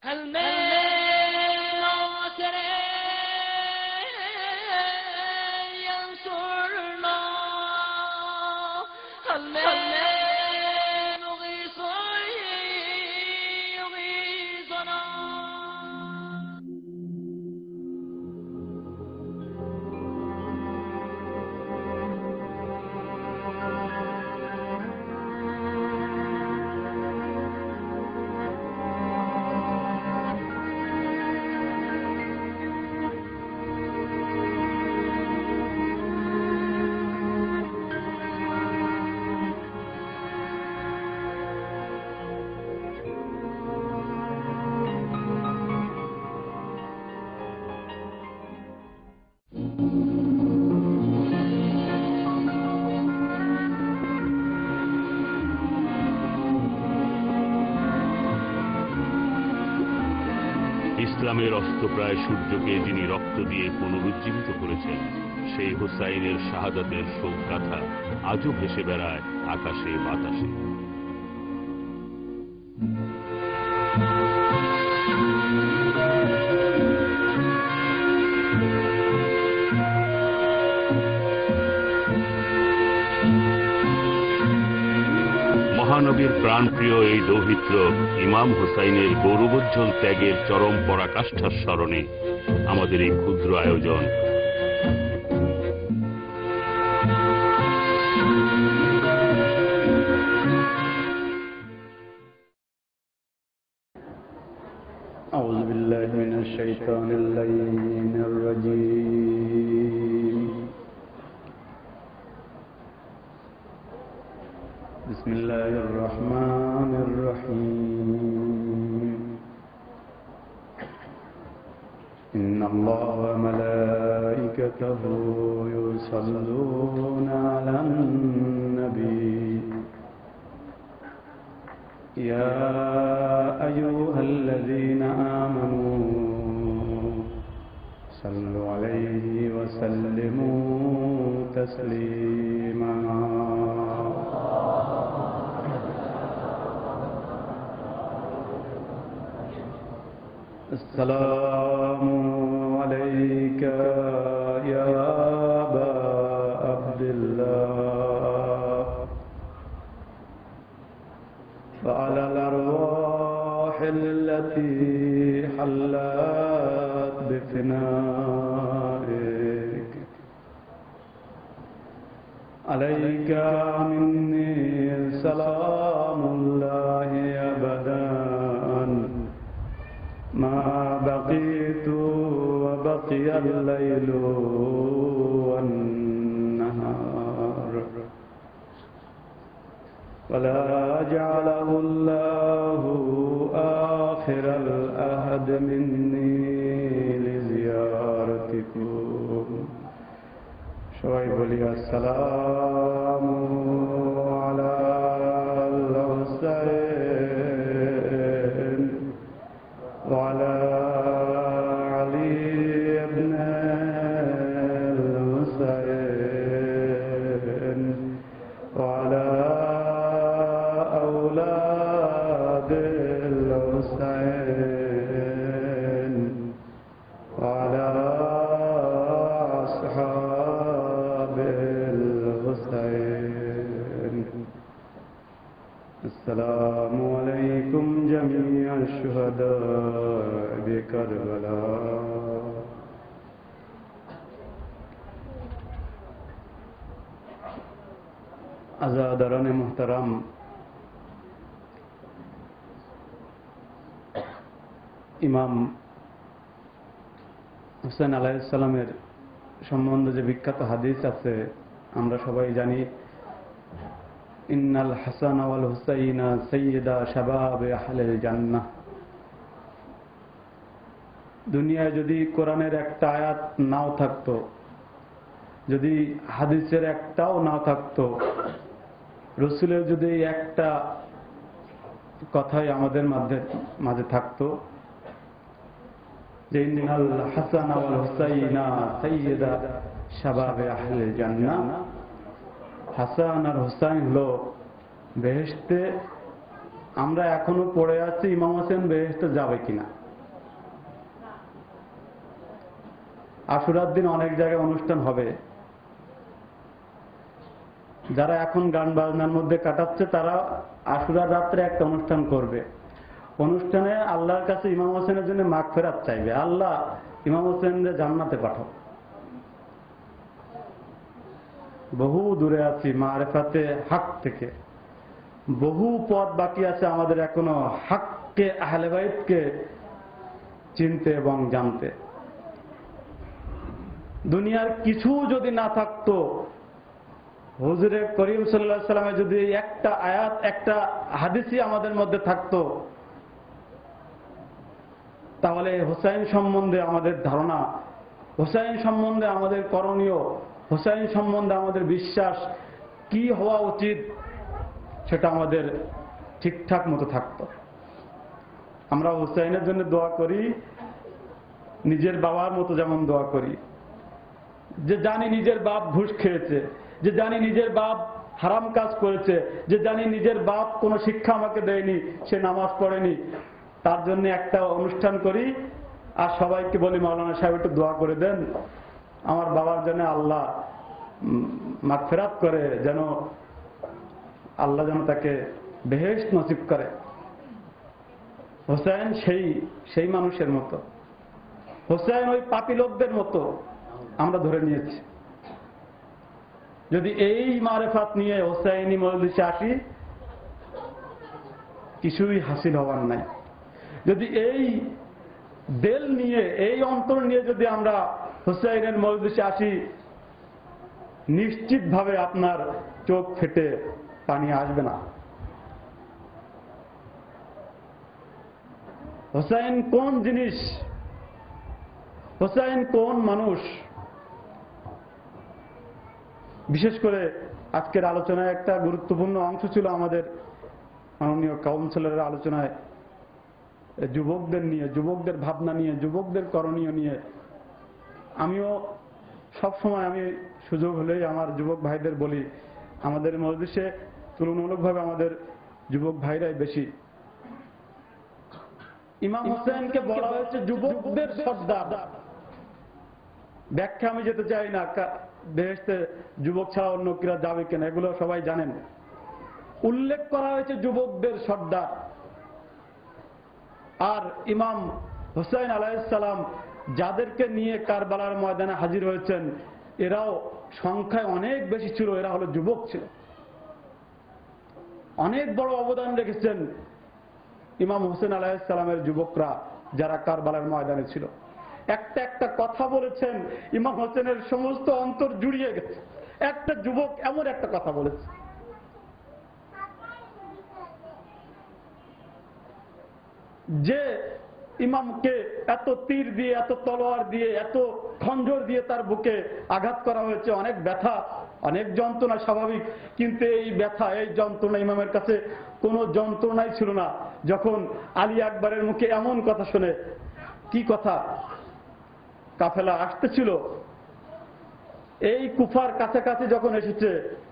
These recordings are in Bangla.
ইসলামের অস্তপ্রায় সূর্যকে যিনি রক্ত দিয়ে পুনরুজ্জীবিত করেছেন, সেই হুসাইনের শাহাদাতের শোক গাথা আজও ভেসে বেড়ায় আকাশে বাতাসে। মহানবীর প্রাণপ্রিয় এই দৌহিত্র ইমাম হুসাইনের গৌরবোজ্জ্বল ত্যাগের চরম পরাকাষ্ঠার স্মরণে আমাদের এই ক্ষুদ্র আয়োজন। أعوذ بالله من الشيطان اللعين الرجيم. بسم الله الرحمن الرحيم. إن الله وملائكته يصلون على النبي يا أيها الذين آمنوا صلوا عليه وسلموا تسليما. السلام عليك يا أبا عبد الله وعلى الأرواح التي حلت بفنائك عليك مني سلام الله أبدا ما بقيت وبقي الليل والنهار ولا جعله الله آخر الأهد مني لزيارتكم. সবাই বলি আসসালামু আলা الحسين وعلى علي بن الحسين وعلى أولاد الحسين وعلى أصحاب الحسين. السلام عليكم جميع الشهداء بكربلاء. আজাদারানে মুহতারাম, ইমাম হুসাইন আলাইহিস সালামের সম্বন্ধে যে বিখ্যাত হাদিস আছে আমরা সবাই জানি, ইন্নাল হাসান ওয়াল হুসাইনা সাইয়্যিদা শাবাবে আহলিল জান্নাহ। দুনিয়ায় যদি কোরআনের একটা আয়াত নাও থাকতো, যদি হাদিসের একটাও নাও থাকতো, রসুলের যদি একটা কথাই আমাদের মাঝে থাকতো যে ইন্নাল হাসান ওয়াল হুসাইনা সাইয়্যিদা শাবাবে আহলিল জান্নাহ, হাসান আর হুসাইন হলো বেহেশতে আমরা এখনো পড়ে আছি ইমাম হোসেন বেহেশতে যাবে কিনা। আশুরার দিন অনেক জায়গায় অনুষ্ঠান হবে, যারা এখন গান বাজনার মধ্যে কাটাচ্ছে তারা আশুরার রাত্রে একটা অনুষ্ঠান করবে। অনুষ্ঠানে আল্লাহর কাছে ইমাম হোসেনের জন্য মাগফিরাত চাইবে, আল্লাহ ইমাম হোসেনকে জান্নাতে পাঠাও। বহু দূরে আছি মারিফাতে হক থেকে, বহু পথ বাকি আছে আমাদের এখনো হককে আহলে বাইতকে চিনতে এবং জানতে। দুনিয়ার কিছু যদি না থাকতো, হুজুরে করিম সাল্লাল্লাহু আলাইহি সাল্লামের যদি একটা আয়াত একটা হাদিসই আমাদের মধ্যে থাকতো, তাহলে হুসাইন সম্বন্ধে আমাদের ধারণা, হুসাইন সম্বন্ধে আমাদের করণীয়, হুসাইন সম্বন্ধে আমাদের বিশ্বাস কি হওয়া উচিত সেটা আমাদের ঠিকঠাক মতো থাকতো। আমরা হুসাইনের জন্য দোয়া করি নিজের বাবার মতো যেমন দোয়া করি, যে জানি নিজের বাপ ঘুষ খেয়েছে, যে জানি নিজের বাপ হারাম কাজ করেছে, যে জানি নিজের বাপ কোনো শিক্ষা আমাকে দেয়নি, সে নামাজ পড়েনি, তার জন্য একটা অনুষ্ঠান করি আর সবাইকে বলি মাওলানা সাহেব একটু দোয়া করে দেন আমার বাবার জন্য, আল্লাহ মাগফিরাত করে, যেন আল্লাহ যেন তাকে বেহেশত নসিব করে। হোসেন সেই মানুষের মতো, হোসেন ওই পাপী লোকদের মতো আমরা ধরে নিয়েছি। যদি এই মারেফাত নিয়ে হোসাইনি মজলিসে আসি, কিছুই হাসিল হওয়ার নাই। যদি এই দিল নিয়ে, এই অন্তর নিয়ে যদি আমরা হোসাইনের মজলিসে আসি, নিশ্চিতভাবে আপনার চোখ ফেটে পানি আসবে না। হোসাইন কোন জিনিস, হোসাইন কোন মানুষ, বিশেষ করে আজকের আলোচনায় একটা গুরুত্বপূর্ণ অংশ ছিল আমাদের মাননীয় কাউন্সিলরের আলোচনায় যুবকদের নিয়ে, যুবকদের ভাবনা নিয়ে, যুবকদের করণীয় নিয়ে। আমিও সবসময় আমি সুযোগ হলেই আমার যুবক ভাইদের বলি, আমাদের মজলিসে তুলনামূলকভাবে আমাদের যুবক ভাইরাই বেশি। ইমাম হোসেনকে বলা হয়েছে যুবকদের সর্দার। ব্যাখ্যা আমি যেতে চাই না, বেহেশতে যুবক ছাড়া অন্য কিরা যাবে কিনা, এগুলো সবাই জানেন। উল্লেখ করা হয়েছে যুবকদের সর্দার। আর ইমাম হুসাইন আলাইহিস সালাম যাদেরকে নিয়ে কারবালার ময়দানে হাজির হয়েছেন, এরাও সংখ্যায় অনেক বেশি ছিল, এরা হলো যুবক ছিল। অনেক বড় অবদান রেখেছেন ইমাম হুসেন আলাইহিস সালামের যুবকরা যারা কারবালার ময়দানে ছিল। একটা একটা কথা বলেছেন, ইমাম হোসেনের সমস্ত অন্তর জুড়িয়ে গেছে। একটা যুবক এমন একটা কথা বলেছে, যে ইমামকে এত তীর দিয়ে, এত তলোয়ার দিয়ে, এত খঞ্জর দিয়ে তার বুকে আঘাত করা হয়েছে, অনেক ব্যথা, অনেক যন্ত্রণা স্বাভাবিক, কিন্তু এই ব্যথা, এই যন্ত্রণা ইমামের কাছে কোনো যন্ত্রণাই ছিল না যখন আলী আকবরের মুখে এমন কথা শুনে। কি কথা? কাফেলা আসতেছিল, এই কুফার কাছাকাছি যখন এসেছে,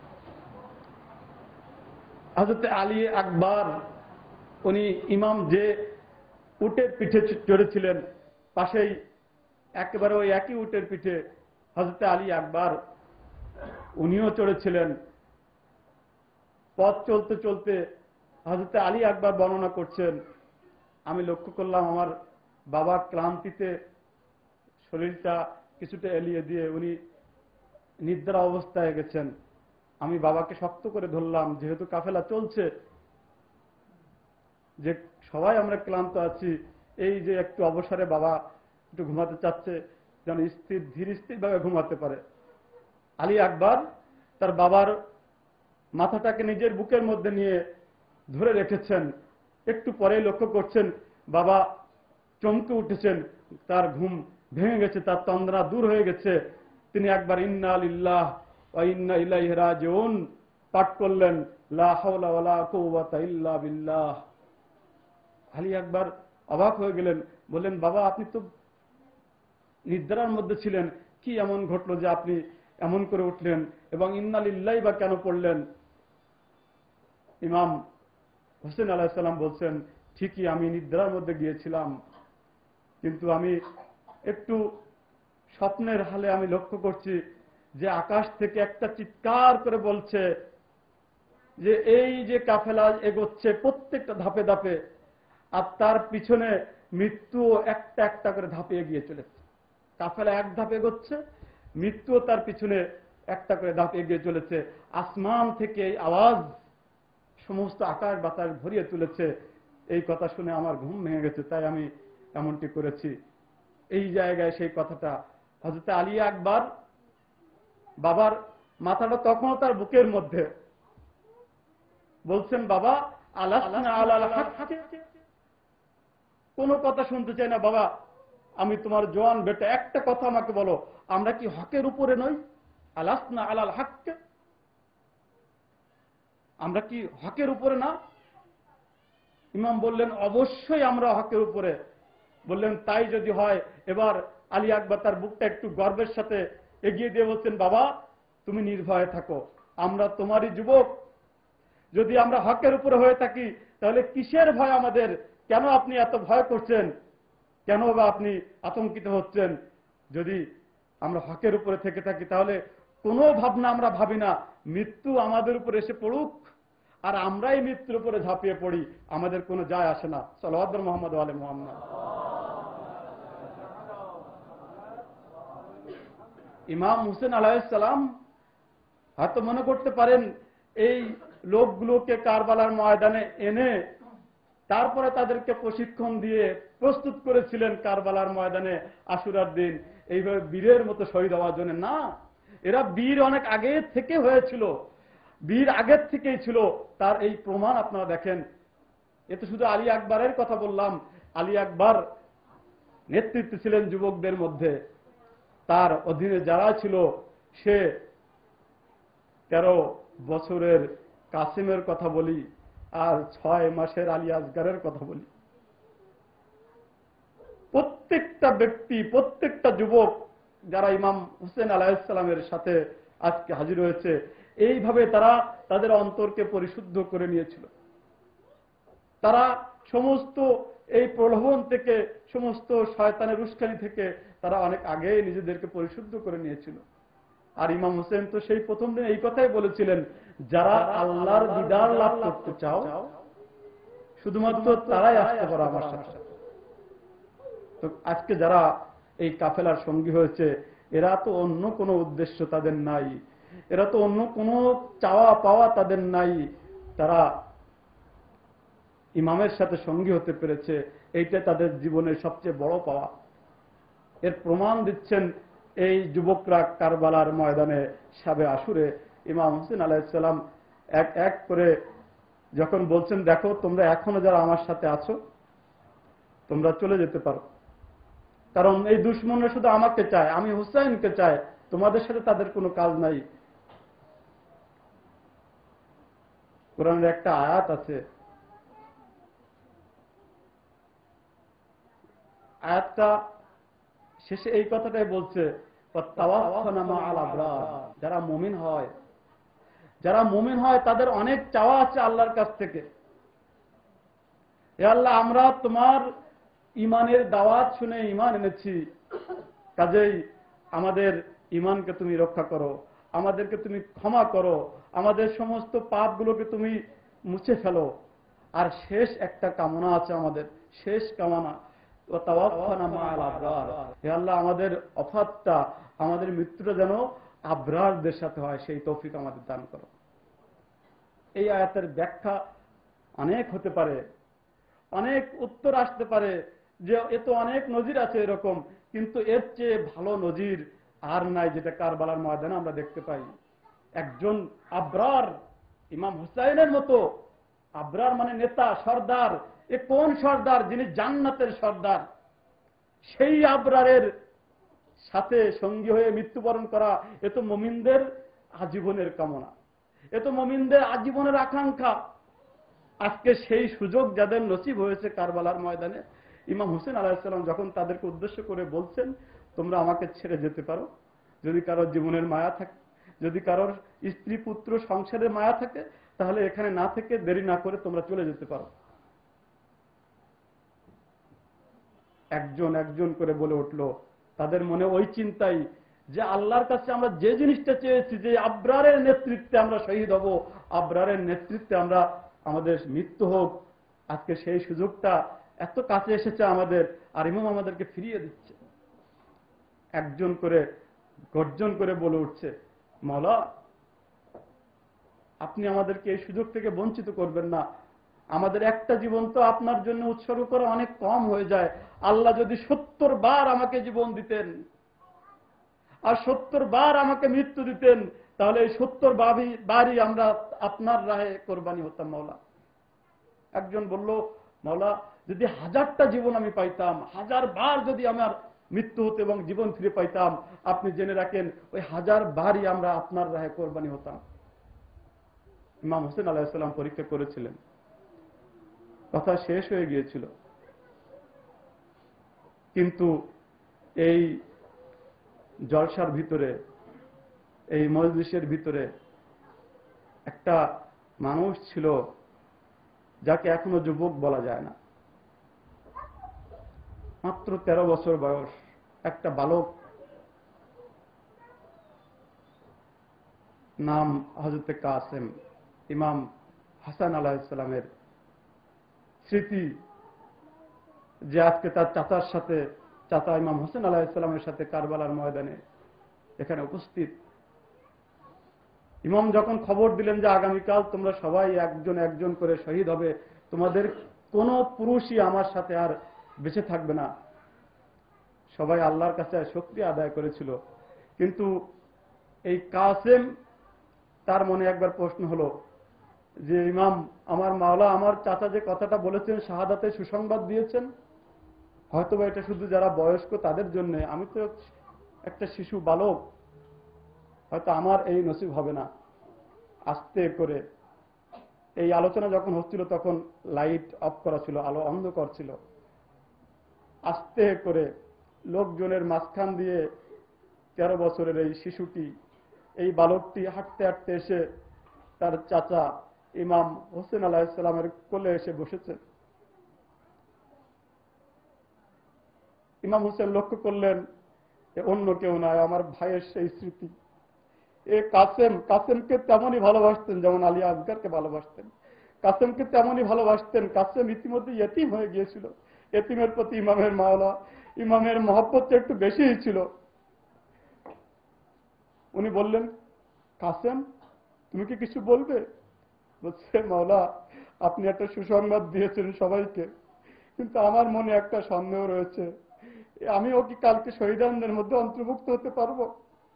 হযরত আলী আকবর উনি ইমাম যে উটের পিঠে চড়েছিলেন, পাশেই একেবারে ওই একই উটের পিঠে হযরত আলী আকবর উনিও চড়েছিলেন। পথ চলতে চলতে হযরত আলী আকবর বর্ণনা করছেন, আমি লক্ষ্য করলাম আমার বাবা ক্লান্তিতে শরীরটা কিছুটা এলিয়ে দিয়ে উনি নিদ্রা অবস্থায় গেছেন। আমি বাবাকে শক্ত করে ধরলাম, যেহেতু কাফেলা চলছে, যে সবাই আমরা ক্লান্ত আছি, এই যে একটু অবসরে বাবা একটু ঘুমাতে চাচ্ছে, যেন স্থির ধীর স্থির ভাবে ঘুমাতে পারে। আলী আকবর তার বাবার মাথাটাকে নিজের বুকের মধ্যে নিয়ে ধরে রেখেছেন। একটু পরেই লক্ষ্য করছেন বাবা চমকে উঠেছেন, তার ঘুম ভেঙে গেছে, তার তন্দ্রা দূর হয়ে গেছে। তিনি একবার ইন্না লিল্লাহ ওয়া ইন্না ইলাইহি রাজিউন পাঠ করলেন, লা হাওলা ওয়ালা কুওয়াতা ইল্লা বিল্লাহ। আলী আকবর অবাক হয়ে গেলেন, বললেন, বাবা আপনি তো নিদ্রার মধ্যে ছিলেন, কি এমন ঘটলো যে আপনি এমন করে উঠলেন এবং ইন্না লিল্লাহি বা কেন পড়লেন? ইমাম হোসেন আলাইহিস সালাম বলছেন, ঠিকই আমি নিদ্রার মধ্যে গিয়েছিলাম, কিন্তু আমি একটু স্বপ্নের হালে আমি লক্ষ্য করছি যে আকাশ থেকে একটা চিৎকার করে বলছে যে এই যে কাফেলা এগোচ্ছে প্রত্যেকটা ধাপে ধাপে, আর তার পিছনে মৃত্যু একটা একটা করে ধাপে এগিয়ে চলেছে। কাফেলা এক ধাপে এগোচ্ছে, মৃত্যুও তার পিছনে একটা করে ধাপ এগিয়ে চলেছে। আসমান থেকে এই আওয়াজ সমস্ত আকাশ বাতাস ভরিয়ে তুলেছে। এই কথা শুনে আমার ঘুম ভেঙে গেছে, তাই আমি এমনটি করেছি। এই জায়গায় সেই কথাটা হযরত আলী আকবর বাবার মাথাটা তখনও তার বুকের মধ্যে, বলছেন, বাবা আলাসনা আলাল হক, কোনো কথা শুনতে চাই না বাবা, আমি তোমার জওয়ান বেটা, একটা কথা আমাকে বলো, আমরা কি হকের উপরে নই? আলাসনা আলাল হক, আমরা কি হকের উপরে না? ইমাম বললেন, অবশ্যই আমরা হকের উপরে। বললেন, তাই যদি হয়, এবার আলী আকবর তার বুকটা একটু গর্বের সাথে এগিয়ে দিয়ে বলছেন, বাবা তুমি নির্ভয়ে থাকো, আমরা তোমারই যুবক। যদি আমরা হকের উপরে হয়ে থাকি তাহলে কিসের ভয় আমাদের? কেন আপনি এত ভয় করছেন? কেন বা আপনি আতঙ্কিত হচ্ছেন? যদি আমরা হকের উপরে থেকে থাকি তাহলে কোনো ভাবনা আমরা ভাবি না মৃত্যু আমাদের উপরে এসে পড়ুক আর আমরাই মৃত্যুর উপরে ঝাঁপিয়ে পড়ি, আমাদের কোনো যায় আসে না। সাল্লাল্লাহু মুহাম্মদ ওয়া আলি মুহাম্মদ। ইমাম হোসেন আলাইহিস সালাম হয়তো মনে করতে পারেন এই লোকগুলোকে কারবালার ময়দানে এনে তারপরে তাদেরকে প্রশিক্ষণ দিয়ে প্রস্তুত করেছিলেন কারবালার ময়দানে আশুরার দিন এইভাবে বীরের মতো শহীদ হওয়ার জন্য। না, এরা বীর অনেক আগে থেকে হয়েছিল, বীর আগের থেকেই ছিল। তার এই প্রমাণ আপনারা দেখেন। এ তো শুধু আলী আকবরের কথা বললাম। আলী আকবর নেতৃত্বে ছিলেন যুবকদের মধ্যে, তার অধীনে যারা ছিল, সে 13 বছরের কাসিমের কথা বলি আর 6 মাসের আলী আসগারের কথা বলি। প্রত্যেকটা ব্যক্তি, প্রত্যেকটা যুবক যারা ইমাম হোসেন আলাইহিস সালামের সাথে আজকে হাজির হয়েছে, এইভাবে তারা তাদের অন্তরকে পরিশুদ্ধ করে নিয়েছিল। তারা সমস্ত এই প্রলোভন থেকে, সমস্ত শয়তানের উস্কানি থেকে তারা অনেক আগে নিজেদেরকে পরিশুদ্ধ করে নিয়েছিল। আর ইমাম হোসেন তো সেই প্রথম দিন এই কথাই বলেছিলেন, যারা আল্লাহর দিদার লাভ করতে চাও শুধুমাত্র তারাই আসতে পারো আমার সাথে। তো আজকে যারা এই কাফেলার সঙ্গী হয়েছে, এরা তো অন্য কোনো উদ্দেশ্য তাদের নাই, এরা তো অন্য কোনো চাওয়া পাওয়া তাদের নাই। তারা ইমামের সাথে সঙ্গী হতে পেরেছে, এইটা তাদের জীবনের সবচেয়ে বড় পাওয়া। এর প্রমাণ দিচ্ছেন এই যুবকরা কারবালার ময়দানে শাবে আশুরে। ইমাম হোসেন আলাইহিস সালাম এক এক করে যখন বলছেন, দেখো তোমরা এখনো যারা আমার সাথে আছো তোমরা চলে যেতে পারো, কারণ এই দুশমনরা শুধু আমাকে চায়, আমি হুসাইনকে চাই, তোমাদের সাথে তাদের কোনো কাজ নাই। কোরআনের একটা আয়াত আছে, আয়াতটা শেষে এই কথাটাই বলছে, যারা মুমিন হয়, যারা মুমিন হয় তাদের অনেক চাওয়া আছে আল্লাহর কাছ থেকে। হে আল্লাহ, আমরা তোমার ইমানের দাওয়াত শুনে ইমান এনেছি, কাজেই আমাদের ইমানকে তুমি রক্ষা করো, আমাদেরকে তুমি ক্ষমা করো, আমাদের সমস্ত পাপগুলোকে তুমি মুছে ফেলো। আর শেষ একটা কামনা আছে আমাদের, শেষ কামনা, হে আল্লাহ, আমাদের অফাতটা, আমাদের মৃত্যুটা যেন আবরারদের সাথে হয়, সেই তৌফিক আমাদের দান করো। এই আয়াতের ব্যাখ্যা অনেক হতে পারে, অনেক উত্তর আসতে পারে যে এ তো অনেক নজির আছে এরকম, কিন্তু এর চেয়ে ভালো নজির আর নাই যেটা কারবালার ময়দানে আমরা দেখতে পাই। একজন আবরার, ইমাম হুসাইনের মতো আবরার মানে নেতা, সর্দার। এ কোন সর্দার? যিনি জান্নাতের সর্দার। সেই আবরারের সাথে সঙ্গী হয়ে মৃত্যুবরণ করা, এ তো মুমিনদের আজীবনের কামনা, এ তো মুমিনদের আজীবনের আকাঙ্ক্ষা। আজকে সেই সুযোগ যাদের নসিব হয়েছে কারবালার ময়দানে, ইমাম হোসেন আলাইহিস সালাম যখন তাদেরকে উদ্দেশ্য করে বলছেন, তোমরা আমাকে ছেড়ে যেতে পারো, যদি কারোর জীবনের মায়া থাকে, যদি কারোর স্ত্রী পুত্র সংসারের মায়া থাকে, তাহলে এখানে না থেকে দেরি না করে তোমরা চলে যেতে পারো। একজন একজন করে বলে উঠলো, তাদের মনে ওই চিন্তাই যে আল্লাহর কাছে আমরা যে জিনিসটা চেয়েছি, যে আবরারের নেতৃত্বে আমরা শহীদ হব, আবরারের নেতৃত্বে আমরা আমাদের মৃত্যু হোক, আজকে সেই সুযোগটা এত কাছে এসেছে আমাদের, আর ইমাম আমাদেরকে ফিরিয়ে দিচ্ছে। একজন করে গর্জন করে বলে উঠছে, মাওলা আপনি আমাদেরকে এই সুযোগ থেকে বঞ্চিত করবেন না। আমাদের একটা জীবন তো আপনার জন্য উৎসর্গ করা অনেক কম হয়ে যায়। আল্লাহ যদি 70 বার আমাকে জীবন দিতেন আর 70 বার আমাকে মৃত্যু দিতেন, তাহলে এই 70 বারই আমরা আপনার রাহে কোরবানি হতাম মাওলা। একজন বলল, মাওলা যদি 1000টা জীবন আমি পাইতাম, 1000 বার যদি আমার মৃত্যু হতো এবং জীবন ফিরে পাইতাম, আপনি জেনে রাখেন ওই 1000 বারই আমরা আপনার রাহে কোরবানি হতাম। ইমাম হোসেন আলাইহিস সালাম পরীক্ষা করেছিলেন, কথা শেষ হয়ে গিয়েছিল, কিন্তু এই জলসার ভিতরে, এই মজলিসের ভিতরে একটা মানুষ ছিল যাকে এখনো যুবক বলা যায় না, মাত্র 13 বছর বয়স একটা বালক, নাম হযরত কাসেম। ইমাম হাসান আলাইহিস সালামের স্মৃতি যে আজকে তার চাচার সাথে, চাচা ইমাম হোসেন আলাইহিস সালামের সাথে কারবালার ময়দানে এখানে উপস্থিত। ইমাম যখন খবর দিলেন যে আগামীকাল তোমরা সবাই একজন একজন করে শহীদ হবে, তোমাদের কোন পুরুষই আমার সাথে আর বেঁচে থাকবে না, সবাই আল্লাহর কাছে শুকরিয়া আদায় করেছিল। কিন্তু এই কাসেম, তার মনে একবার প্রশ্ন হলো যে ইমাম, আমার মাওলা আমার চাচা যে কথাটা বলেছেন, শাহাদাতে সুসংবাদ দিয়েছেন, হয়তোবা এটা শুধু যারা বয়স্ক তাদের জন্য, আমি তো একটা শিশু বালক, হয়তো আমার এই নসিব হবে না। আস্তে করে এই আলোচনা যখন হচ্ছিল তখন লাইট অফ করা ছিল, আলো অন্ধকার ছিল। আস্তে করে লোকজনের মাঝখান দিয়ে 13 বছরের এই শিশুটি, এই বালকটি হাঁটতে হাঁটতে এসে তার চাচা ইমাম হোসেন আলাইহিস সালামের কোলে এসে বসেছে। ইমাম হোসেন লক্ষ্য করলেন অন্য কেউ নয়, আমার ভাইয়ের সেই স্মৃতি। এ কাসেম, কাসেমকে তেমনই ভালোবাসতেন যেমন আলী আসগারকে ভালোবাসতেন, কাসেমকে তেমনই ভালোবাসতেন। কাসেম ইতিমধ্যে ইয়েতিম হয়ে গিয়েছিল, ইয়েতিমের প্রতি ইমামের মাওলা, ইমামের মহব্বতটা একটু বেশিই ছিল। উনি বললেন, কাসেম তুমি কি কিছু বলবে? বলছে, মাওলা আপনি একটা সুসংবাদ দিয়েছেন সবাইকে, কিন্তু আমার মনে একটা সন্দেহ রয়েছে, আমিও কি কালকে শহীদানদের মধ্যে অন্তর্ভুক্ত হতে পারবো?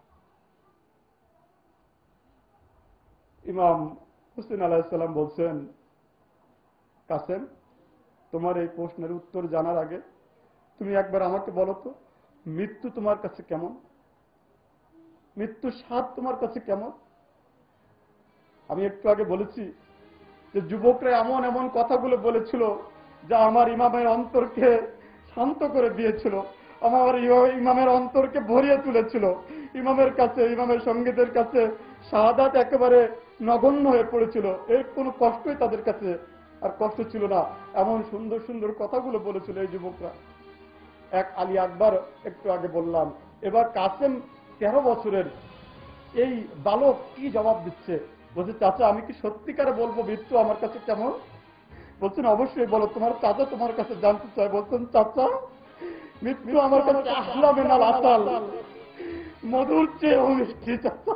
ইমাম হোসেন আলাইহিস সালাম বলছেন, কাসেম তোমার এই প্রশ্নের উত্তর জানার আগে তুমি একবার আমাকে বলো তো, মৃত্যু তোমার কাছে কেমন? মৃত্যুর স্বাদ তোমার কাছে কেমন? আমি একটু আগে বলেছি যে যুবকরা এমন এমন কথাগুলো বলেছিল যা আমার ইমামের অন্তরকে শান্ত করে দিয়েছিল, আমার ইমামের অন্তরকে ভরিয়ে তুলেছিল। ইমামের কাছে, ইমামের সঙ্গীদের কাছে শাহাদাত একেবারে নগণ্য হয়ে পড়েছিল, এর কোনো কষ্টই তাদের কাছে আর কষ্ট ছিল না। এমন সুন্দর সুন্দর কথাগুলো বলেছিল এই যুবকরা। এক আলী আকবর একটু আগে বললাম, এবার কাসেম 13 বছরের এই বালক কি জবাব দিচ্ছে? বলছে, চাচা আমি কি সত্যিকারে বলবো মৃত্যু আমার কাছে কেমন? বলছেন, অবশ্যই বলো, তোমার চাচা তোমার কাছে জানতে চায়। বলছেন, চাচা মৃত্যু আমার কাছে আহলা মিনাল আসাল, মধুর চেয়ে মিষ্টি চাচা।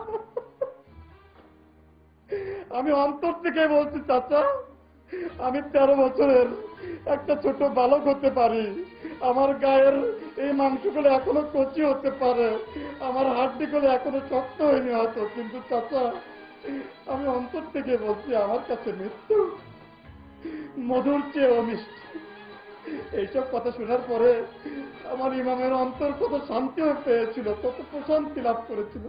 আমি অন্তর থেকে বলছি চাচা, আমি 13 বছরের একটা ছোট বালক হতে পারি, আমার গায়ের এই মাংসগুলো এখনো কচি হতে পারে, আমার হাড্ডিগুলো এখনো শক্ত হয়নি হয়তো, কিন্তু চাচা আমি অন্তর থেকে বলছি আমার কাছে মৃত্যু মধুর চেয়ে মিষ্টি। এইসব কথা শোনার পরে আমার ইমামের অন্তর কত শান্তিও পেয়েছিল, কত প্রশান্তি লাভ করেছিল।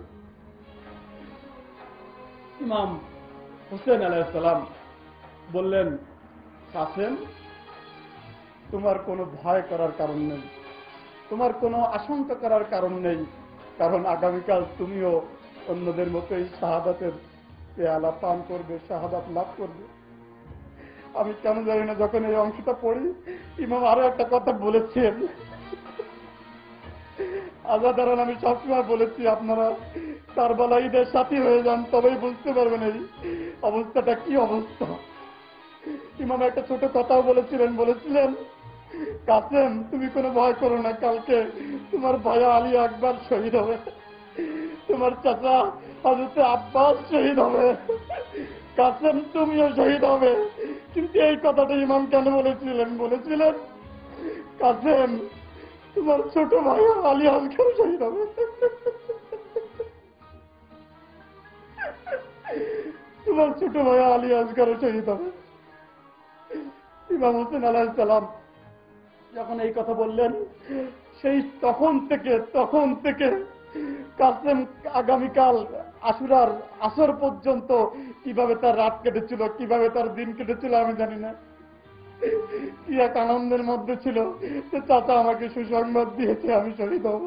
ইমাম হোসেন আলাইহিস সালাম বললেন, কাসেম তোমার কোনো ভয় করার কারণ নেই, তোমার কোনো আশঙ্কা করার কারণ নেই, কারণ আগামীকাল তুমিও অন্যদের মতোই শাহাদাতের পেয়ালা পান করবে, শাহাদাত লাভ করবে। আমি কেন জানি না, যখন এই অংশটা পড়ি ইমাম আরো একটা কথা বলেছেন, আজাদারান আমি সবসময় বলেছি আপনারা কারবালা ঈদের সাথী হয়ে যান, তবেই বুঝতে পারবেন এই অবস্থাটা কি অবস্থা। ইমাম একটা ছোট কথাও বলেছিলেন, কাসেম তুমি কোনো ভয় করো না, কালকে তোমার ভাইয়া আলী আকবর শহীদ হবে, তোমার চাচা হযরত আব্বাস শহীদ হবে, কাসেম তুমিও শহীদ হবে। কিন্তু এই কথাটা ইমাম কেন বলেছিলেন কাসেম তোমার ছোট ভাইয়া আলী আকবর শহীদ হবে। তোমার ছোট ভাইয়া আলী আসগর শহীদ হবে। ইমাম হোসেন আলাইহিস সালাম যখন এই কথা বললেন, সেই তখন থেকে কাসেম আগামীকাল আশুরার আসর পর্যন্ত কিভাবে তার রাত কেটেছিল, কিভাবে তার দিন কেটেছিল আমি জানি না। কি এক আনন্দের মধ্যে ছিল যে চাচা আমাকে সুসংবাদ দিয়েছে আমি শহীদ হব।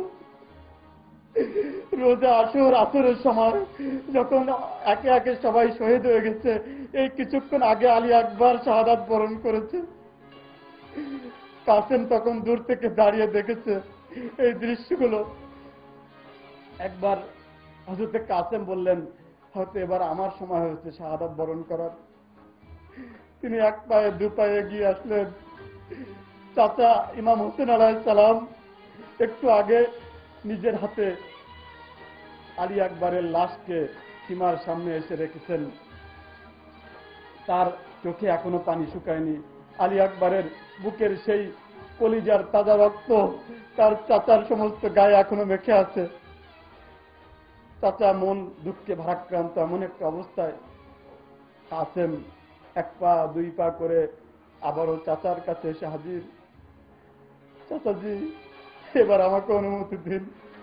রোজা আসরের সময় যখন একে একে সবাই শহীদ হয়ে গেছে, এই কিছুক্ষণ আগে আলী আকবর শাহাদাত বরণ করেছে, কাসেম তখন দূর থেকে দাঁড়িয়ে দেখেছে এই দৃশ্যগুলো। একবার হযরত কাসেম বললেন, হয়তো এবার আমার সময় হয়েছে শাহাদাত বরণ করার। তিনি এক পায়ে দু পায়ে এগিয়ে আসলেন। চাচা ইমাম হোসেন আলাইহিস সালাম একটু আগে নিজের হাতে আলী আকবরের লাশকে সীমার সামনে এসে রেখেছেন, তার চোখে এখনো পানি শুকায়নি। আলী আকবরের বুকের সেই কলিজার তাজা রক্ত তার চাচার সমস্ত গায়ে এখনো মেখে আছে। চাচা মন দুঃখে ভারাক্রান্ত এমন একটা অবস্থায়। কাসেম এক পা দুই পা করে আবারও চাচার কাছে এসে হাজির। চাচাজি এবার আমাকে অনুমতি দিন,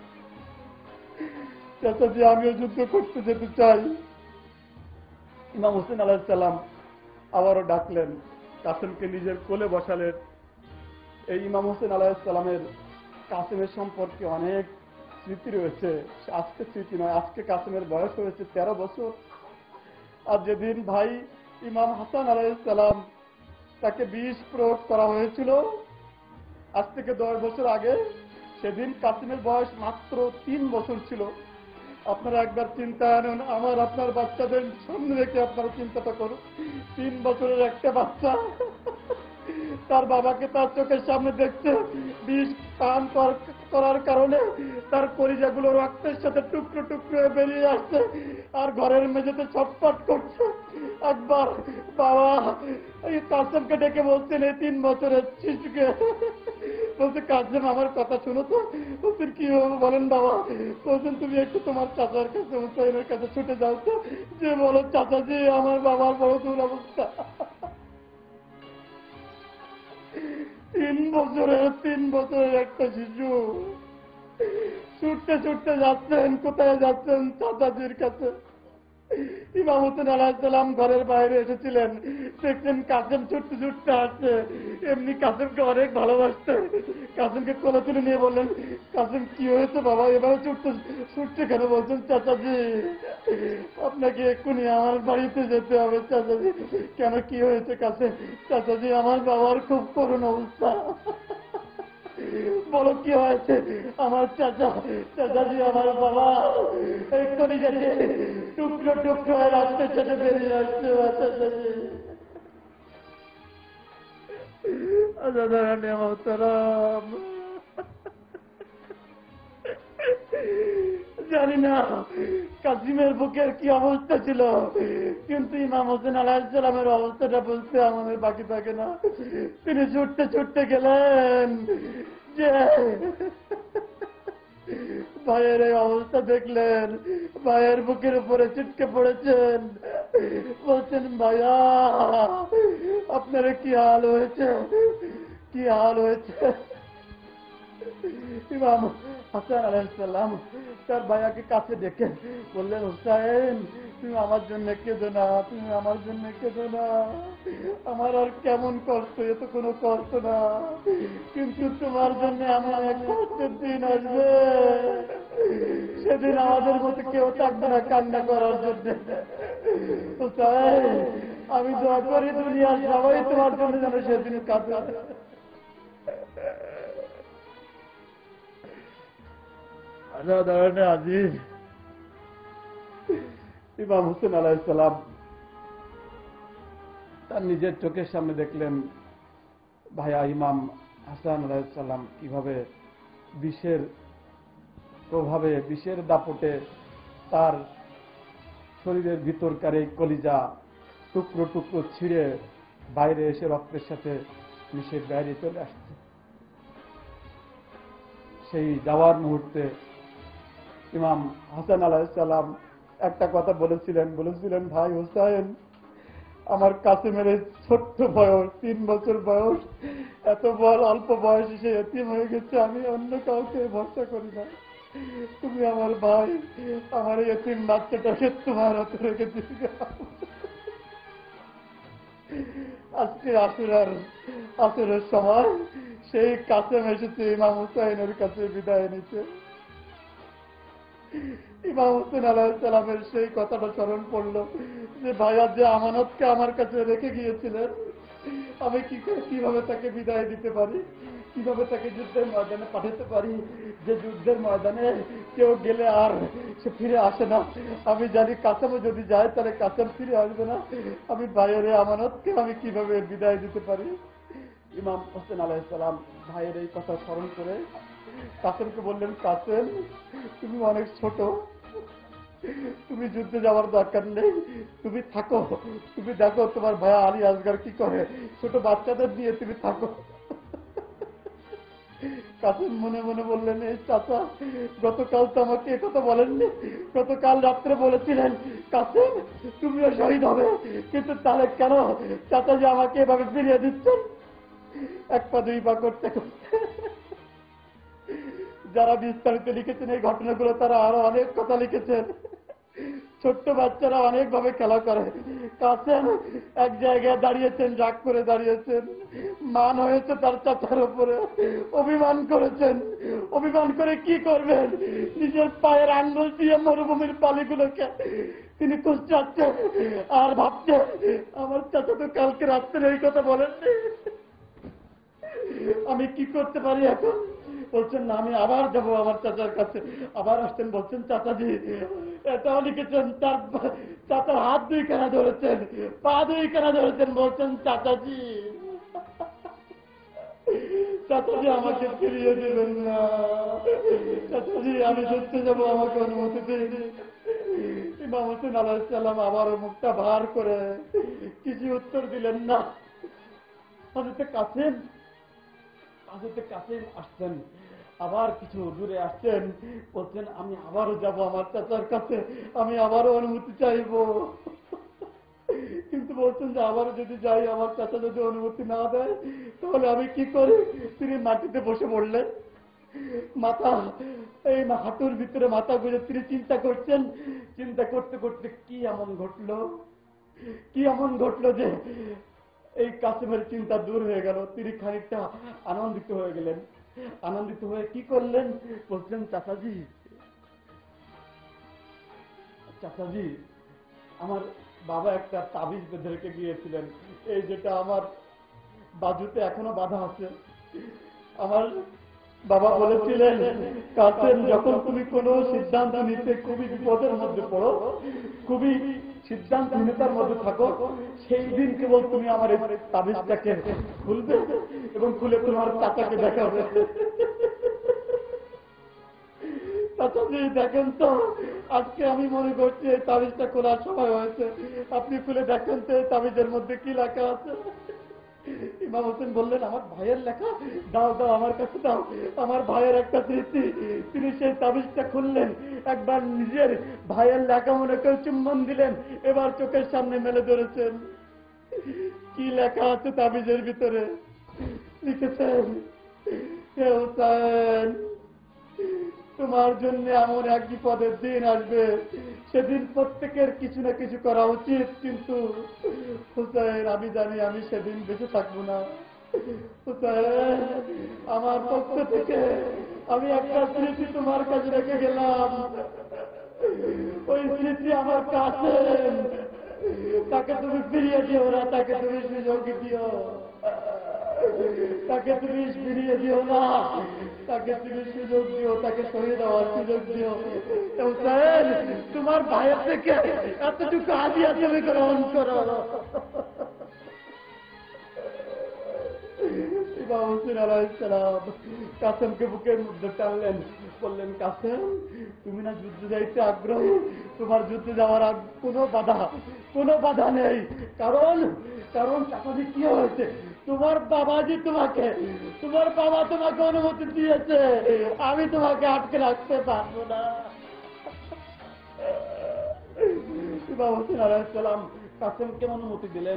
চাচাজি আমিও যুদ্ধ করতে যেতে চাই। ইমাম হোসেন আলাইহিস সালাম আবারও ডাকলেন, কাসেমকে নিজের কোলে বসালেন। এই ইমাম হোসেন আলাইহিস সালামের কাসেমের সম্পর্কে অনেক স্মৃতি রয়েছে। আজকে স্মৃতি নয়, আজকে কাসেমের বয়স হয়েছে 13 বছর। আর যেদিন ভাই ইমাম হাসান আলাইহিস সালাম তাকে বিষ প্রয়োগ করা হয়েছিল আজ থেকে 10 বছর আগে, সেদিন কাসেমের বয়স মাত্র 3 বছর ছিল। আপনারা একবার চিন্তা আনুন, আমার আপনার বাচ্চাদের সামনে রেখে আপনারা চিন্তাটা করুন। 3 বছরের একটা বাচ্চা তার বাবাকে তার চোখের সামনে দেখছে, বিষ পান করার কারণে তার কলিজাগুলো রক্তের সাথে টুকরো টুকরো হয়ে বেরিয়ে আসছে, আর ঘরের মেঝেতে ছটফট করছে। একবার বাবা এই কাসেমকে ডেকে বলছেন, এই 3 বছরের শিশুকে বলছে, কাসেম আমার কথা শুনো তো। বলছেন কি বলেন বাবা? বলছেন তুমি একটু তোমার চাচার কাছে হুসাইনের কাছে ছুটে যাও তো, যে বলো চাচাজি আমার বাবার বড় দুরবস্থা। 3 বছরের একটা শিশু ছুটতে ছুটতে যাচ্ছেন, কোথায় যাচ্ছেন? চাচাজির কাছে। ইমাম হোসেন আলাইহিস সালাম ঘরের বাইরে এসেছিলেন, দেখছেন কাসেম ছুটতে ছুটতে আসছে। এমনি কাসেমকে অনেক ভালোবাসতেন। কাসেমকে কোলে তুলে নিয়ে বললেন, কাসেম কি হয়েছে বাবা, এভাবে ছুটছে কেন? বলছেন চাচাজি আপনাকে এক্ষুনি আমার বাড়িতে যেতে হবে। চাচাজি কেন, কি হয়েছে কাসেম? চাচাজি আমার বাবার খুব করুণ অবস্থা। বলো কি হয়েছে? আমার চাচাজি আমার বাবা এক্ষুনি গেছে, টুকরো টুকরো হয়ে রাস্তার সাথে বেরিয়ে আসছে। চাচাজি আজাদারানে মোহতারাম, জানি না কাসিমের বুকের কি অবস্থা ছিল, কিন্তু ইমাম হোসেন আলাইহিস সালামের অবস্থাটা বলতে আমাদের বাকি থাকে না। তিনি ছুটতে ছুটতে গেলেন, যে ভাইয়ের এই অবস্থা দেখলেন, ভাইয়ের বুকের উপরে ছিটকে পড়েছেন, বলছেন ভাইয়া আপনার কি হাল হয়েছে, কি হাল হয়েছে? ইমাম হাসান আলাইহিস সালাম তার ভাইয়াকে কাছে ডেকে বললেন, হুসাইন তুমি আমার জন্য কেঁদো না, তুমি আমার জন্য কেঁদো না, আমার আর কেমন কষ্ট, এ তো কোনো কষ্ট না, কিন্তু তোমার জন্য এমন এক কষ্টের দিন আসবে, সেদিন আমাদের মতো কেউ থাকবে না কান্না করার জন্য। হুসাইন আমি দোয়া করি দুনিয়ার সবাই তোমার জন্য যেন সেদিন কাঁদে। আজিজ ইমাম হোসেন আলাইহিস সালাম তার নিজের চোখের সামনে দেখলেন ভাইয়া ইমাম হাসান আলাইহিস সালাম কিভাবে বিষের প্রভাবে, বিষের দাপটে তার শরীরের ভিতরকার এই কলিজা টুকরো টুকরো ছিঁড়ে বাইরে এসে রক্তের সাথে মিশে বাইরে চলে আসছে। সেই যাওয়ার মুহূর্তে ইমাম হাসান আলাইহিস সালাম একটা কথা বলেছিলেন, ভাই হুসাইন, আমার কাসেমের এই ছোট্ট বয়স, 3 বছর বয়স, এত অল্প বয়সে সে এতিম হয়ে গেছে, আমি অন্য কাউকে ভরসা করি না, তুমি আমার ভাই, আমার এই এতিম বাচ্চাটাকে তোমার হাতে রেখে দিয়ে আজকে আসরের সময় সেই কাসেম এসেছে ইমাম হুসাইনের কাছে বিদায় নিতে। ইমাম হোসেন আলাইহিস সালামের সেই কথাটা স্মরণ পড়লো যে ভাইয়া যে আমানতকে আমার কাছে রেখে গিয়েছিলেন, আমি কিভাবে তাকে বিদায় দিতে পারি, কিভাবে তাকে যুদ্ধের ময়দানে পাঠাতে পারি, যে যুদ্ধের ময়দানে কেউ গেলে আর সে ফিরে আসে না। আমি জানি কাসেমও যদি যায় তাহলে কাসেম ফিরে আসবে না, আমি ভাইয়ের এই আমানতকে আমি কিভাবে বিদায় দিতে পারি। ইমাম হোসেন আলাইহিস সালাম ভাইয়ের এই কথা স্মরণ করে কাসেমকে বললেন, কাসেম তুমি অনেক ছোট, তুমি যুদ্ধে যাওয়ার দরকার নেই, তুমি থাকো, তুমি দেখো তোমার ভাইয়া আলী আসগার কি করে, ছোট বাচ্চাদের নিয়ে তুমি থাকো। কাসেম মনে মনে বললেন, এই চাচা গতকাল তো আমাকে একথা বলেননি, গতকাল রাত্রে বলেছিলেন কাসেম তুমিও শহীদ হবে, কিন্তু তাহলে কেন চাচা যে আমাকে এভাবে ফিরিয়ে দিচ্ছেন। 1 পা 2 পা করতে করতে যারা বিস্তারিত লিখেছেন এই ঘটনাগুলো তারা আরো অনেক কথা লিখেছেন। ছোট্ট বাচ্চারা অনেকভাবে খেলা করে, কাসেম এক জায়গায় দাঁড়িয়েছেন, রাগ করে দাঁড়িয়েছেন, মান হয়েছে তার চাচার উপরে, অভিমান করেছেন, অভিমান করে কি করবেন, নিজের পায়ের আঙ্গুল দিয়ে মরুভূমির বালিগুলোকে তিনি কুচকাচ্ছেন আর ভাবছেন আমার চাচা তো কালকে রাত্রে এই কথা বলেননি, আমি কি করতে পারি এখন। বলছেন না আমি আবার যাব আমার চাচার কাছে, আবার আসছেন, বলছেন চাচাজি এটাও লিখেছেন, তার চাচার হাত 2 খানা ধরেছেন, পা 2 খানা ধরেছেন, বলছেন চাচাজি চাচাজি আমাকে ফিরিয়ে দেবেন না, চাচাজি আমি যুদ্ধে যাব, আমাকে অনুমতি দিন। ইমাম হোসেন আলাইহিস সালাম আবারও মুখটা ভার করে কিছু উত্তর দিলেন না। হযরতে কাসেম আসছেন, আবার কিছু দূরে আসছেন, বলছেন আমি আবারও যাব আমার চাচার কাছে, আমি আবারও অনুমতি চাইব, কিন্তু বলছেন যে আবারও যদি যাই আমার চাচা যদি অনুমতি না দেয় তাহলে আমি কি করি। তিনি মাটিতে বসে পড়লেন, মাথা এই হাঁটুর ভিতরে মাথা গুঁজে তিনি চিন্তা করছেন, চিন্তা করতে করতে কি এমন ঘটলো যে এই কাসেমের চিন্তা দূর হয়ে গেল। তিনি খানিকটা আনন্দিত হয়ে গেলেন, আনন্দিত হয়ে কি করলেন, বলছেন চাচাজি আমার বাবা একটা তাবিজ বেঁধে রেখে গিয়েছিলেন, এই যেটা আমার বাজুতে এখনো বাঁধা আছে। আমার বাবা বলেছিলেন কাসেম যখন তুমি কোনো সিদ্ধান্ত নিতে খুবই বিপদের মধ্যে পড়ো, খুবই সিদ্ধান্তহীনতার মধ্যে থাকো, সেই দিন কেবল তুমি আমার এই তাবিজটাকে খুলবে এবং খুলে তোমার চাচাকে দেখাবে। চাচাজি দেখেন তো আজকে আমি মনে করছি এই তাবিজটা খোলার সময় হয়েছে, আপনি খুলে দেখেন তো এই তাবিজের মধ্যে কি লেখা আছে। ইমাম হোসেন বললেন আমার ভাইয়ের লেখা, দাও দাও আমার কাছে দাও, আমার ভাইয়ের একটা স্মৃতি। তিনি সেই তাবিজটা খুললেন, একবার নিজের ভাইয়ের লেখা মনে করে চুম্বন দিলেন, এবার চোখের সামনে মেলে ধরেছেন কি লেখা আছে তাবিজের ভিতরে। লিখেছেন হে হুসাইন, তোমার জন্য এমন এক বিপদের দিন আসবে, সেদিন প্রত্যেকের কিছু না কিছু করা উচিত, কিন্তু হুসাইন আমি জানি আমি সেদিন বেঁচে থাকবো না। হুসাইন, আমার পক্ষ থেকে আমি একটা স্মৃতি তোমার কাছে রেখে গেলাম, ওই স্মৃতি আমার কাছে, তাকে তুমি ফিরিয়ে দিও না, তাকে তুমি সুযোগ দিও, তাকে তুমি ফিরিয়ে দিও না, তাকে তুমি সুযোগ দিও, তাকে সরিয়ে দেওয়ার সুযোগ দিও। হুসাইন, তোমার ভাইয়ের থেকে এতটুকু হাদিয়া তুমি গ্রহণ করো। ইমাম হোসেন আলাইহিস সালাম কাসেমকে বুকের মধ্যে টানলেন, বললেন, কাসেম, তুমি না যুদ্ধে যাইতে আগ্রহী, তোমার যুদ্ধে যাওয়ার কোনো বাধা নেই, কারণ চাচাজি কি হয়েছে, তোমার বাবা তোমাকে অনুমতি দিয়েছে, আমি তোমাকে আটকে রাখতে পারবো না। ইমাম হোসেন আলাইহিস সালাম কাসেমকে অনুমতি দিলেন।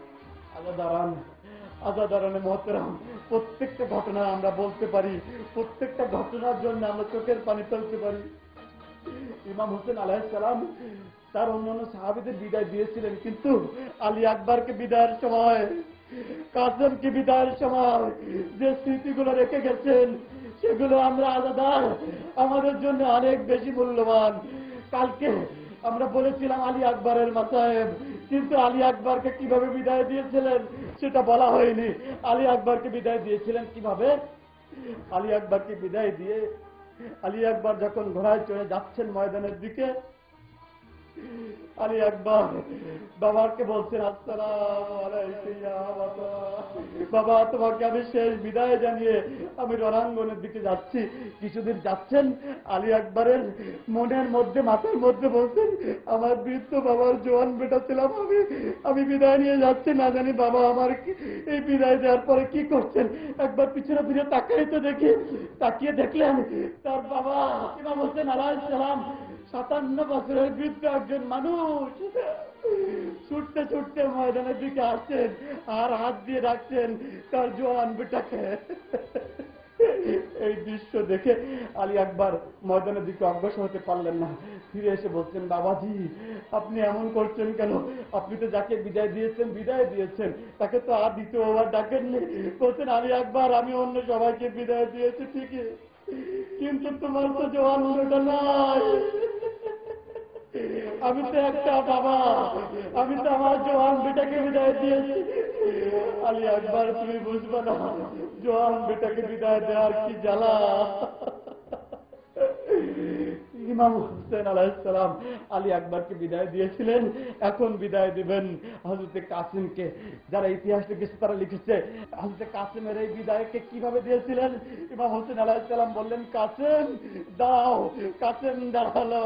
আজাদারানে মোহতারাম, প্রত্যেকটা ঘটনা আমরা বলতে পারি, প্রত্যেকটা ঘটনার জন্য আমরা চোখের পানি ফেলতে পারি। ইমাম হোসেন আলাইহিস সালাম তার অন্যান্য সাহাবীদের বিদায় দিয়েছিলেন, কিন্তু আলী আকবরকে বিদায়ের সময়, কাসেমকে বিদায়ের সময় যে স্মৃতিগুলো রেখে গেছেন, সেগুলো আমরা আজাদার আমাদের জন্য অনেক বেশি মূল্যবান। কালকে আমরা বলেছিলাম আলী আকবরের মাসায়েব, কিন্তু আলী আকবরকে কিভাবে বিদায় দিয়েছিলেন সেটা বলা হয়নি। আলী আকবরকে বিদায় দিয়েছিলেন কিভাবে? আলী আকবরকে বিদায় দিয়ে আলী আকবর যখন ঘোড়ায় চড়ে যাচ্ছেন ময়দানের দিকে, আলী আকবর বাবাকে বলছেন, আসসালামু আলাইকুম ইয়া বাবা, বাবা তোমাকে আমি শেষ বিদায় জানিয়ে আমি রণাঙ্গনের দিকে যাচ্ছি। কিছুদিন যাচ্ছেন, আলী আকবরের মনের মধ্যে, মাথার মধ্যে বলছেন, আমার বৃদ্ধ বাবার জোয়ান বেটা ছিলাম আমি বিদায় নিয়ে যাচ্ছি, না জানি বাবা আমার এই বিদায় দেওয়ার পরে কি করছেন। একবার পিছনে ফিরে তাকাই তো দেখি, তাকিয়ে দেখলেন তার বাবা ইমাম হোসেন আলাইহিস সালাম 57 বছরের বৃদ্ধ একজন মানুষ ছুটতে ছুটতে ময়দানের দিকে আসছেন, আর হাত দিয়ে রাখছেন তার জোয়ান বেটাকে। এই দৃশ্য দেখে আলী আকবর ময়দানের দিকে অগ্রসর হতে পারলেন না, ফিরে এসে বলছেন, বাবাজি আপনি এমন করছেন কেন? আপনি তো যাকে বিদায় দিয়েছেন তাকে তো আর দ্বিতীয়বার ডাকেননি। বলছেন, আলী আকবর আমি অন্য সবাইকে বিদায় দিয়েছি ঠিকই, কিন্তু তোমার তো জোয়ান বেটা নাই। আমি তো একটা বাবা, আমি তো আমার জোয়ান বেটাকে বিদায় দিয়েছি। আলী আকবর তুমি বুঝবে না, জোয়ান বেটাকে বিদায় দেওয়ার কি জ্বালা। ইমাম হোসেন আলাইহিস সালাম আলী আকবরকে বিদায় দিয়েছিলেন, এখন বিদায় দিবেন হযরত কাসিমকে। যারা ইতিহাস লিখেছে তারা লিখেছে হযরত কাসিমের এই বিদায়কে কিভাবে দিয়েছিলেন। ইমাম হোসেন আলাইহিস সালাম বললেন, কাসিম দাও। কাসিম দাঁড়ালো।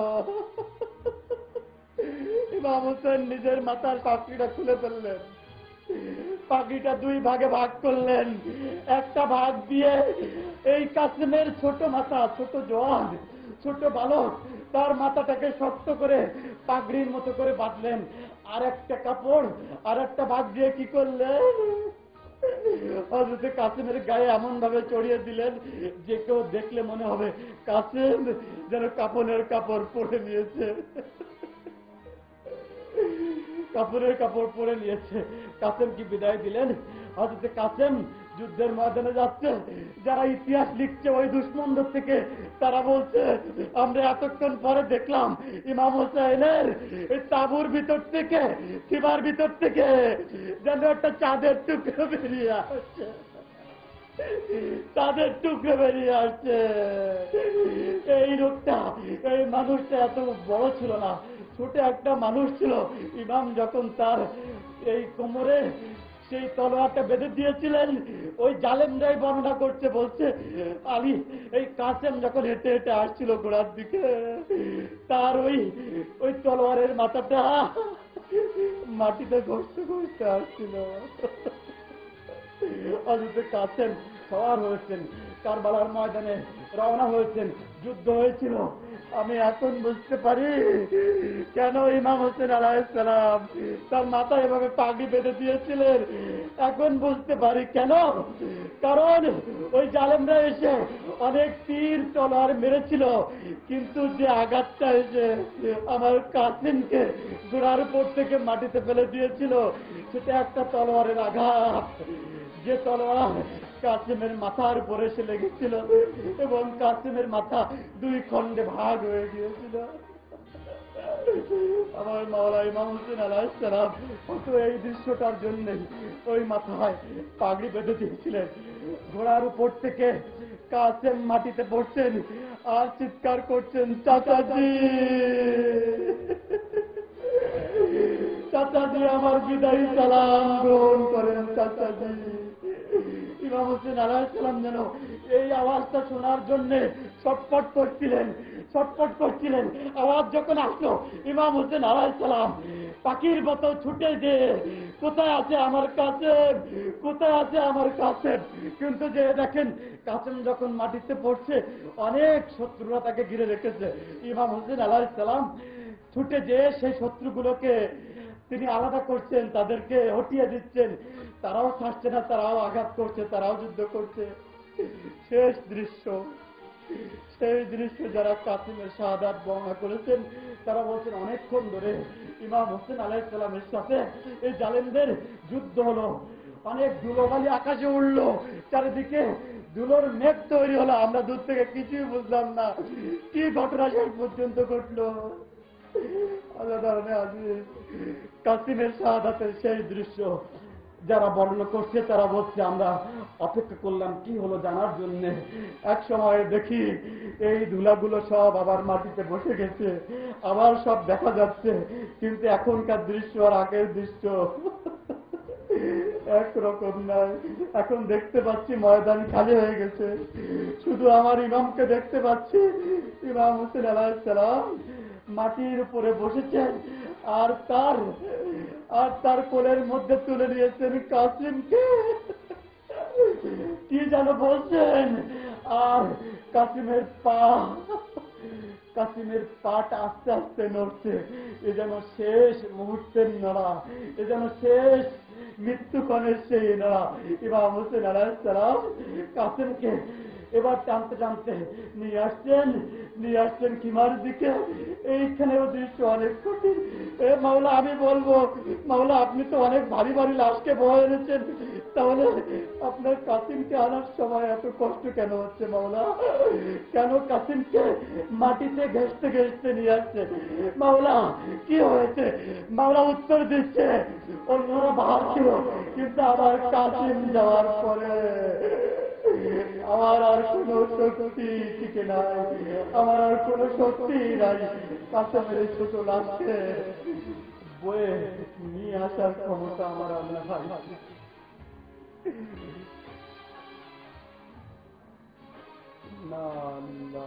ইমাম হোসেন নিজের মাথার পাগড়িটা খুলে ফেললেন, পাগড়িটা দুই ভাগে ভাগ করলেন। একটা ভাগ দিয়ে এই কাসিমের ছোট মাথা, ছোট জওয়ান, ছোট বালক, তার মাথাটাকে শক্ত করে পাগড়ির মতো করে বাঁধলেন। আর একটা কাপড়, আর একটা ভাগ দিয়ে কি করলেন, হযরত কাসিমের গায়ে এমন ভাবে চড়িয়ে দিলেন যে কেউ দেখলে মনে হবে কাসিম যেন কাপড়ের কাপড় পরে নিয়েছে, কাপড়ের কাপড় পরে নিয়েছে। কাসেম কি বিদায় দিলেন? হযরত কাসেম যুদ্ধের ময়দানে যাচ্ছে, যারা ইতিহাস লিখছে ওই দুশ্মনদের থেকে, তারা বলছে আমরা এতক্ষণ পরে দেখলাম ইমাম হোসেনের এই তাঁবুর ভিতর থেকে, সীমার ভিতর থেকে যেন একটা চাঁদের টুকরো বেরিয়ে আসছে, তাদের টুকরো বেরিয়ে আসছে। এই লোকটা, এই মানুষটা এত বড় ছিল না, ছোট একটা মানুষ ছিল। ইমাম যখন তার এই কোমরে সেই তলোয়ারটা বেঁধে দিয়েছিলেন, ওই জালেমরাই বর্ণনা করছে, বলছে আলী এই কাসেম যখন হেঁটে হেঁটে আসছিল ঘোড়ার দিকে, তার ওই তলোয়ারের মাথাটা মাটিতে ঘষতে ঘষতে আসছিল। হযরত কাসেম সওয়ার হয়েছেন, কারবালার ময়দানে রওনা হয়েছেন, যুদ্ধ হয়েছিল, আমি এখন বুঝতে পারি কেন ইমাম হোসেন আলাইহিস সালাম তার মাথায় এভাবে পাগড়ি বেঁধে দিয়েছিলেন। এখন বুঝতে পারি কেন, কারণ ওই জালেমরা এসে অনেক তীর তলোয়ার মেরেছিল, কিন্তু যে আঘাতটা এসে আমার কাসিমকে গোড়ার উপর থেকে মাটিতে ফেলে দিয়েছিল সেটা একটা তলোয়ারের আঘাত, যে তলোয়ার কাসিমের মাথার উপরে এসে লেগেছিল এবং কাসিমের মাথা 2 খণ্ডে ভাগ হয়ে গিয়েছিল। আমার মাওলা ইমাম হোসেন আলাইহিস সালাম হয়তো এই দৃশ্যটার জন্যই ওই মাথায় পাগড়ি বেঁধে দিয়েছিলেন। ঘোড়ার উপর থেকে কাসেম মাটিতে পড়ছেন আর চিৎকার করছেন, চাচাজি চাচাজি আমার বিদায়ী সালাম গ্রহণ করেন চাচাজি। ইমাম হোসেন আলাইহিস সালাম যেন এই আওয়াজটা শোনার জন্য ছটফট করছিলেন। আওয়াজ যখন আসলো ইমাম হোসেন আলাইহিস সালাম পাখির মতো ছুটে যে কোথায় আছে আমার কাসেম, কোথায় আছে আমার কাসেম। কিন্তু যে দেখেন কাসেম যখন মাটিতে পড়ছে অনেক শত্রুরা তাকে ঘিরে রেখেছে। ইমাম হোসেন আলাইহিস সালাম ছুটে যে সেই শত্রুগুলোকে তিনি আলাদা করছেন, তাদেরকে হটিয়ে দিচ্ছেন। তারাও ছাড়ছে না, তারাও আঘাত করছে, তারাও যুদ্ধ করছে। শেষ দৃশ্য, সেই দৃশ্য যারা কাসিমের শাহাদাত বর্ণনা করেছেন তারা বলছেন অনেকক্ষণ ধরে ইমাম হোসেন আলাইহিস সালামের সাথে এই জালেমদের যুদ্ধ হলো, অনেক ধুলোবালি আকাশে উঠলো, চারিদিকে ধুলোর মেঘ তৈরি হলো, আমরা দূর থেকে কিছুই বুঝলাম না কি ঘটনা শেষ পর্যন্ত ঘটলো। কাসিমের শাহাদাতের সেই দৃশ্য যারা বর্ণনা করছে তারা বলছে আমরা অপেক্ষা করলাম কি হলো জানার জন্য। এক সময় দেখি এই ধুলাগুলো সব আবার মাটিতে বসে গেছে, আবার সব দেখা যাচ্ছে, কিন্তু এখনকার দৃশ্য আর আগের দৃশ্য একরকম নয়। এখন দেখতে পাচ্ছি ময়দান খালি হয়ে গেছে, শুধু আমার ইমামকে দেখতে পাচ্ছি। ইমাম হোসেন আলাইহিস সালাম মাটির উপরে বসেছেন আর তার কোলের মধ্যে তুলে নিয়েছেন কাসিমকে, কি যেন বলছেন। আর কাসিমের পাটা আস্তে আস্তে নড়ছে, এ যেন শেষ মুহূর্তের নড়া, এ যেন শেষ মৃত্যুক্ষণের সেই নড়া। ইমাম হোসেন আলাইহিস সালাম কাসিমকে এবার টানতে টানতে নিয়ে আসছেন কিমার দিকে। এইখানেও দৃশ্য অনেক কঠিন। মাওলা আমি বলবো, মাওলা আপনি তো অনেক ভারী ভারী লাশকে বয়ে এনেছেন, তাহলে আপনার কাসিমকে আনার সময় এত কষ্ট কেন হচ্ছে মাওলা? কেন কাসিমকে মাটিতে ঘেঁষতে ঘেঁষতে নিয়ে আসছে? মাওলা কি হয়েছে? মাওলা উত্তর দিচ্ছে অন্যরা বাহার ছিল, কিন্তু আমার কাসিম যাওয়ার পরে আমার আর কোনো শক্তি টিকে নাই, আমার আর কোনো শক্তি নাই কাসেমের ছোট লাশকে বয়ে নিয়ে আসার ক্ষমতা আমার আর নাই। না না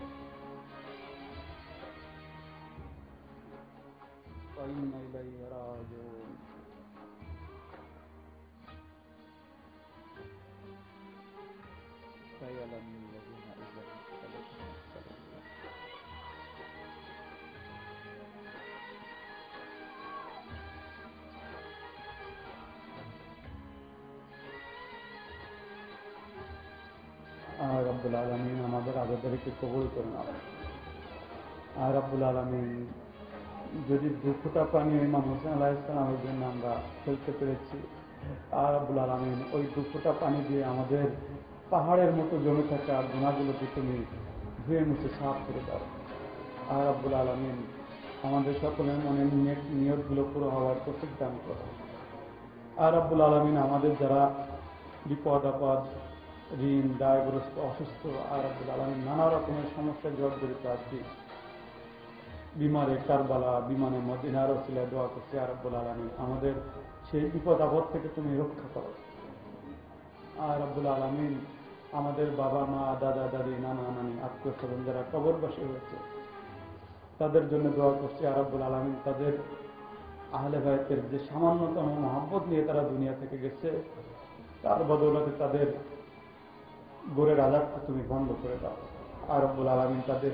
রব্বুল আলামিন আমাদের আবেদনকে কবুল করুন। আর রব্বুল আলামিন যদি 2 ফোঁটা পানি ইমাম হোসেন আলাইহিস সালামের জন্য আমরা ফেলতে পেরেছি, আর রব্বুল আলামিন ওই 2 ফোঁটা পানি দিয়ে আমাদের পাহাড়ের মতো জমে থাকা গুনাহগুলোকে তুমি ধুয়ে মুছে সাফ করে দাও। আর রব্বুল আলামিন আমাদের সকলের মনের নিয়তগুলো পুরো হওয়ার তৌফিক দান করো। আর রব্বুল আলামিন আমাদের যারা বিপদ আপদ, ঋণ, দায়গ্রস্ত, অসুস্থ, আর রব্বুল আলামিন নানা রকমের সমস্যায় জর্জরিত আছি, বিমারে কারবালা, বিমানে মদিনার ওসিলায় দোয়া করছি। আর রব্বুল আলামিন আমাদের সেই বিপদ আপদ থেকে তুমি রক্ষা করো। আর রব্বুল আলামিন আমাদের বাবা মা, দাদা দাদি, নানা নানি, আত্মীয় স্বজন যারা কবরবাসী হয়েছে তাদের জন্য দোয়া করছি। আর রব্বুল আলামিন তাদের আহলে বায়তের যে সামান্যতম মহব্বত নিয়ে তারা দুনিয়া থেকে গেছে, তার বদৌলতে তাদের গোরের আযাবকে তুমি বন্ধ করে দাও। আর রব্বুল আলামিন তাদের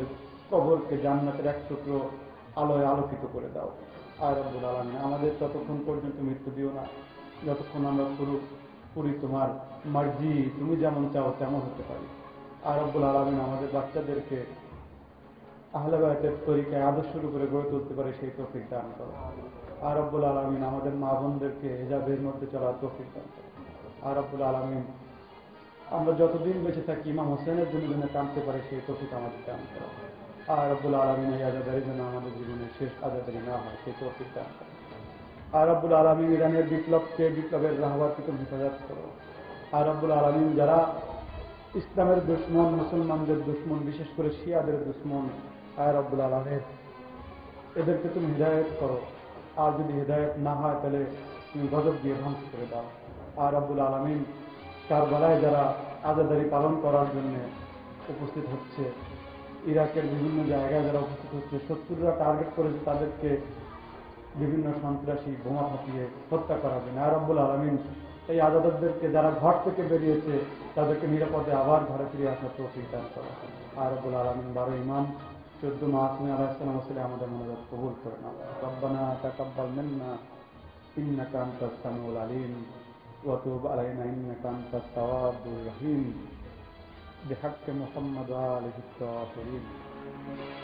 কবরকে জান্নাতের এক টুকরো আলোয় আলোকিত করে দাও। আর রব্বুল আলামিন আমাদের ততক্ষণ পর্যন্ত মৃত্যু দিও না যতক্ষণ আমরা পুরোপুরি তোমার মার্জি, তুমি যেমন চাও তেমন হতে পারি। আর রব্বুল আলামিন আমাদের বাচ্চাদেরকে আহলে বায়তের তরিকায় আদর্শের উপরে গড়ে তুলতে পারে সেই তৌফিক দান করো। আর রব্বুল আলামিন আমাদের মা বোনদেরকে হিজাবের মধ্যে চলার তৌফিক দান করো। আর রব্বুল আলামিন আমরা যতদিন বেঁচে থাকি ইমাম হোসেনের জন্য যেন কাঁদতে পারে সেই তৌফিক আমাদের দান করো। আর রব্বুল আলামিন এই আজাদারি যেন আমাদের জীবনের শেষ আজাদারি না হয় সেই তৌফিক দান করো। আর রব্বুল আলামিন ইরানের বিপ্লবের রাহবারকে তুমি হেফাজত করো। আর রব্বুল আলামিন যারা ইসলামের দুশ্মন, মুসলমানদের দুশ্মন, বিশেষ করে শিয়াদের দুশ্মন, আর রব্বুল আলামিন এদেরকে তুমি হিদায়ত করো। আর যদি হিদায়ত না হয় তাহলে তুমি গজব দিয়ে ধ্বংস করে দাও। আর রব্বুল আলামিন কারবালায় যারা আজাদারি পালন করার জন্য উপস্থিত হচ্ছে, ইরাকের বিভিন্ন জায়গায় যারা উপস্থিত হচ্ছে, শত্রুরা টার্গেট করেছে তাদেরকে বিভিন্ন সন্ত্রাসী বোমা ফাটিয়ে হত্যা করার জন্য। আর রব্বুল আলামিন এই আজাদারদেরকে যারা ঘর থেকে বেরিয়েছে তাদেরকে নিরাপদে আবার ঘরে ফিরে আসার তৌফিক দান করো। আর রব্বুল আলামিন 12 ইমাম 14 মাসুম আলাইহিস সালাম আমাদের মোনাজাত কবুল করে নাও। রব্বানা তাকাব্বাল মিন্না ইন্নাকা আনতাস সামিউল আলিম ওয়া তুব আলাইনা ইন্নাকা আনতাত তাওয়াবুর রহিম বিহাক্কি মুহাম্মদ ওয়া আলিহি الطاهرين।